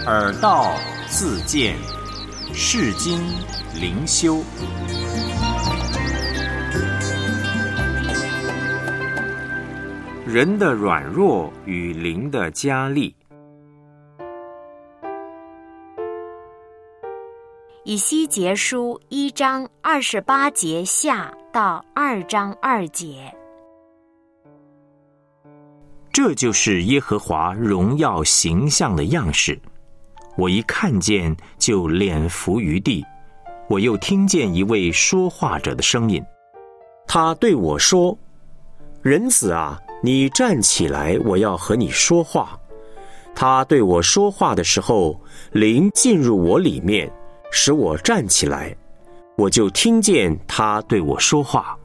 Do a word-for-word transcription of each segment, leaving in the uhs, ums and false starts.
耳道自见，世经灵修。人的软弱与灵的加力。 以西结书一章二十八节下到二章二节。 这就是耶和华荣耀形象的样式。我一看见就脸伏于地，我又听见一位说话者的声音，他对我说：人子啊，你站起来，我要和你说话。他对我说话的时候，灵进入我里面，使我站起来，我就听见他对我说话。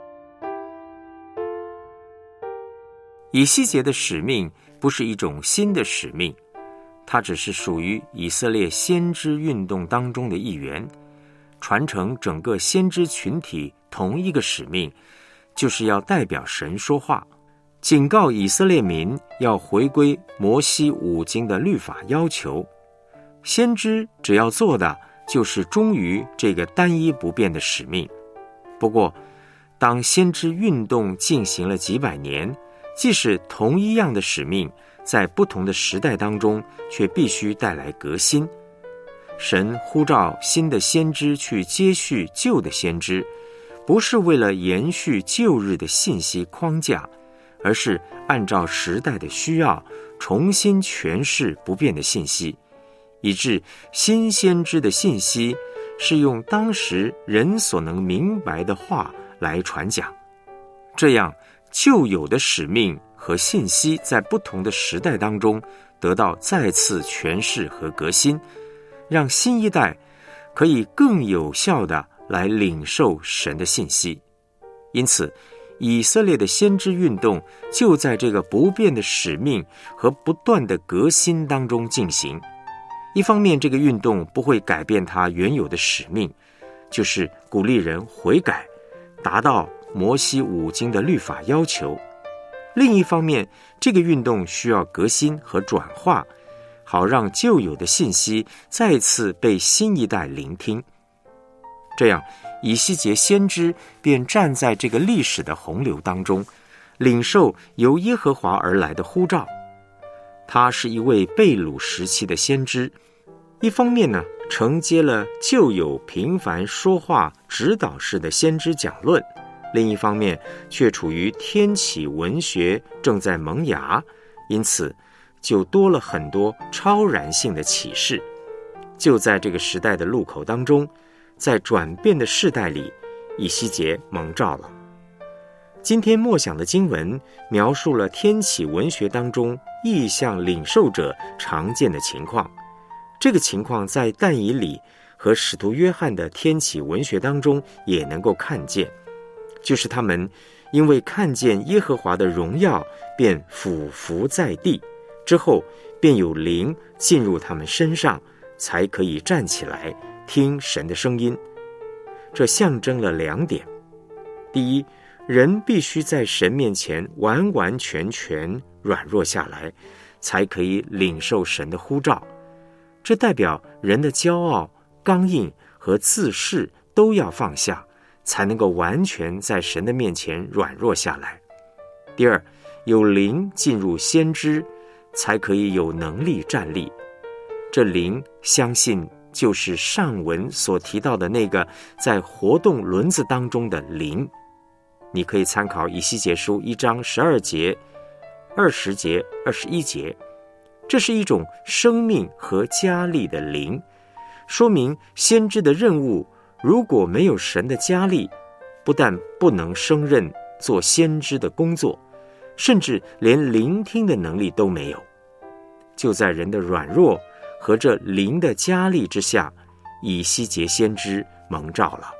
以西结的使命不是一种新的使命，它只是属于以色列先知运动当中的一员，传承整个先知群体同一个使命，就是要代表神说话，警告以色列民要回归摩西五经的律法要求。先知只要做的就是忠于这个单一不变的使命。不过，当先知运动进行了几百年，即使同一样的使命，在不同的时代当中，却必须带来革新。神呼召新的先知去接续旧的先知，不是为了延续旧日的信息框架，而是按照时代的需要，重新诠释不变的信息，以致新先知的信息是用当时人所能明白的话来传讲。这样旧有的使命和信息在不同的时代当中得到再次诠释和革新，让新一代可以更有效地来领受神的信息。因此，以色列的先知运动就在这个不变的使命和不断的革新当中进行。一方面，这个运动不会改变它原有的使命，就是鼓励人悔改，达到摩西五经的律法要求。另一方面，这个运动需要革新和转化，好让旧有的信息再次被新一代聆听。这样，以西结先知便站在这个历史的洪流当中，领受由耶和华而来的呼召。他是一位被掳时期的先知，一方面呢，承接了旧有频繁说话指导式的先知讲论，另一方面却处于天启文学正在萌芽，因此就多了很多超然性的启示。就在这个时代的路口当中，在转变的世代里，以西结蒙召了。今天默想的经文描述了天启文学当中意象领受者常见的情况，这个情况在但以理和使徒约翰的天启文学当中也能够看见，就是他们因为看见耶和华的荣耀，便俯伏在地，之后便有灵进入他们身上，才可以站起来听神的声音。这象征了两点：第一，人必须在神面前完完全全软弱下来，才可以领受神的呼召。这代表人的骄傲、刚硬和自恃都要放下，才能够完全在神的面前软弱下来。第二，有灵进入先知，才可以有能力站立。这灵相信就是上文所提到的那个在活动轮子当中的灵。你可以参考以西结书一章十二节、二十节、二十一节，这是一种生命和加力的灵，说明先知的任务如果没有神的加力，不但不能胜任做先知的工作，甚至连聆听的能力都没有。就在人的软弱和这灵的加力之下，以西结先知蒙召了。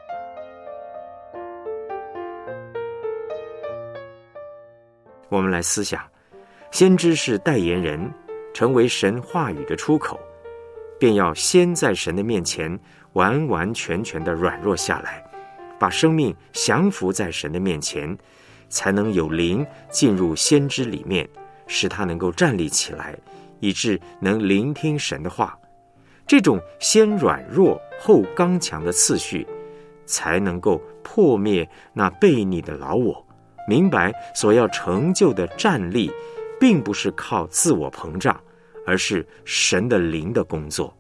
我们来思想，先知是代言人，成为神话语的出口，便要先在神的面前完完全全的软弱下来，把生命降服在神的面前，才能有灵进入先知里面，使他能够站立起来， 以致能聆听神的话。这种先软弱后刚强的次序，才能够破灭那悖逆的老我，明白所要成就的战力并不是靠自我膨胀，而是神的灵的工作。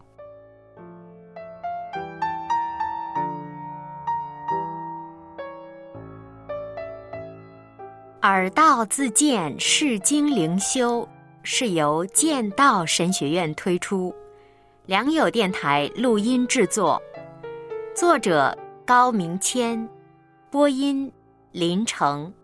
耳道自荐释经灵修是由剑道神学院推出，良友电台录音制作，作者高明谦，播音林成。